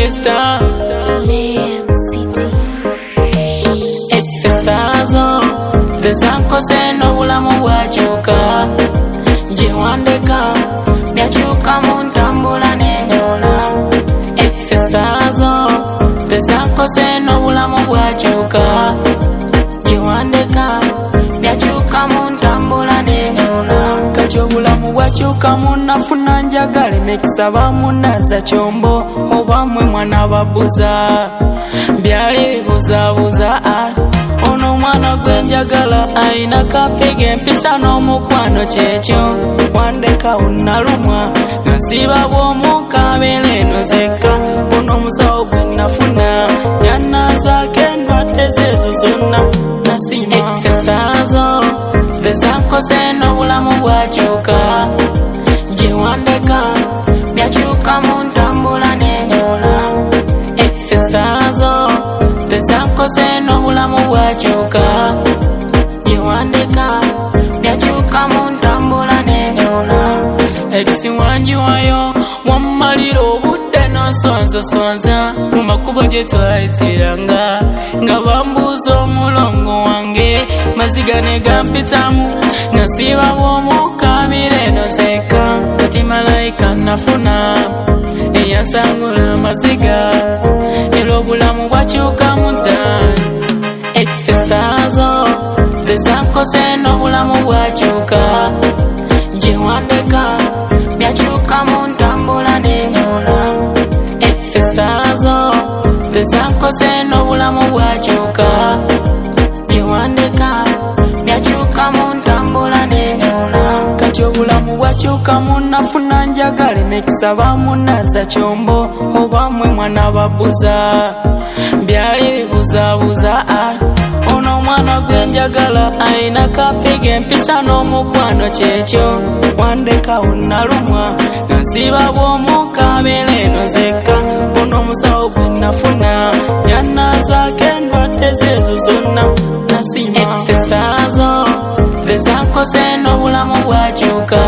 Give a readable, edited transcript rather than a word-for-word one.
Fiesta City. Efestazo Desankoze n'obulamu bwakyuka gye wandeka byakyuka mu ntambula n'enyola. Efestazo Desankoze n'obulamu bwakyuka gye wandeka byakyuka mu ntambula n'enyola. Kati obulamu bwakyuka munnafuna njagala emikisa bamunaza kyombo oba mmwe mwana babuza byali bibuzabuza ono omwana gwenjagala ayina kafege empisa n'omukwano kyekyo wandeka unnalumwa nsiba bw'omukabeera eno zekka ono omusawo gwe nafuna yannazaako endwadde zeezo zonna nasima. Efestazo Desankoze n'obulamu bwakyuka gye wandeka byakyuka mu ntambula n'enyola. Efestazo Desankoze n'obulamu bwakyuka gye wandeka byakyuka mu ntambula n'enyola. Ekisiwanjiwayo wammalira obudde n'oswanzaswanza mu makubo gye twayitiranga nga bambuuza omulongo wange maziga ne gampitamu nasiba bw'omukaabira eno zeeka kati malayika nafuna eyansangula amaziga era obulamu bwakyuka mu ddaani. Efestazo Desankoze n'obulamu bwakyuka gye wandeka byakyuka mu ntambula n'enyola. Efestazo Desankoze n'obulamu bwakyuka gye wandeka byakyuka mu ntambula n'enyola. Kati obulamu bwakyuka munnafuna njagala emikisa bamunaza kyombo oba mmwe mwana babuza byali bibuzabuza ono omwana gwenjagala ayina kafege empisa n'omukwano kyekyo wandeka unnalumwa nsiba bw'omukabeera eno zekka ono omusawo gwe nafuna yannazaako endwadde zeezo zonna nasima. Efestazo Desankoze n'obulamu bwakyuka